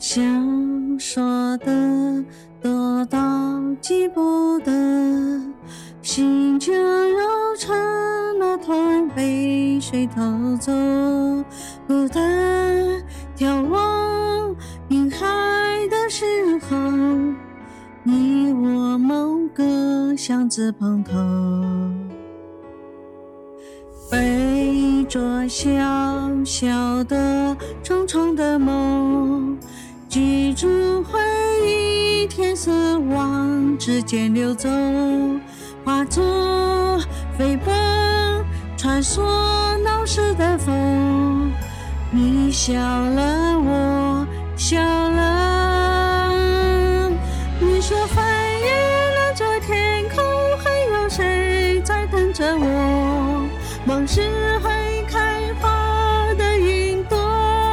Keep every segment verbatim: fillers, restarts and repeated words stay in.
想说的多到记不得，心就揉成了团被水偷走，孤单眺望云海的时候，你我某个巷子碰头，背着小小的重重的梦，记住回忆天色往指尖流走，化作飞奔穿梭闹市的风，你笑了我笑了，你说翻越了这天空，还有谁在等着我，梦是会开花的云朵，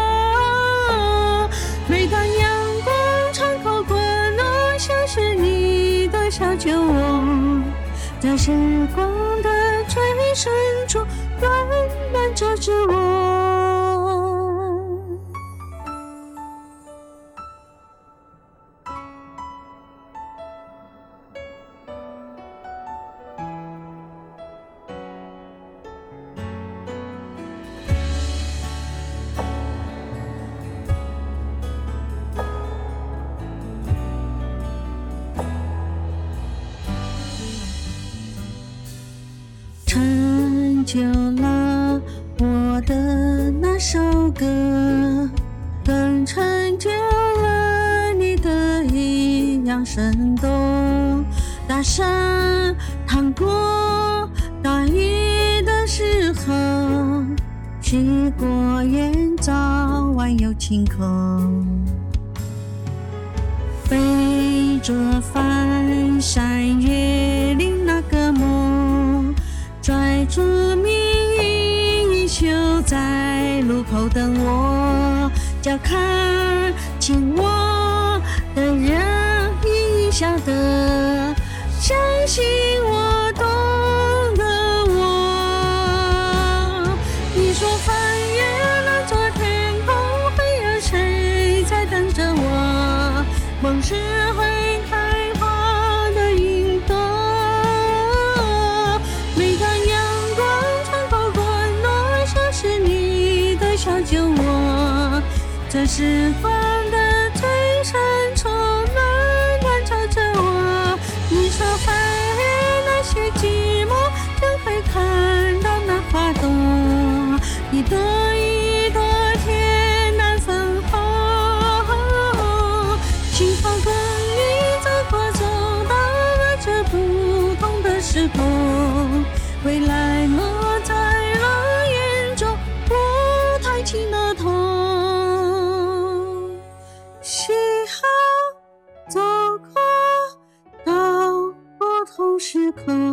每当阳光穿透滚落，像是你的小酒窝，在时光的最深处暖暖着着我。成就了我的那首歌，更成就了你的一样生动。大山淌过大雨的时候，许过愿早晚有晴空，背着翻山越岭那个梦，拽住命运衣袖，在路口等我，叫看清我的人已晓得，相信我懂得我。你说翻越了这天空，会有谁在等着我，梦是会开花的云朵，每当阳光穿透滚落，像是你的小酒窝，这时光的最深处暖暖着着我。你说翻越那些寂寞，就会看到那花朵，一朵一朵天南粉红，幸好跟你走过走到了这不同的时空，未来落在了眼中，我抬起了头，幸好走过到不同时空。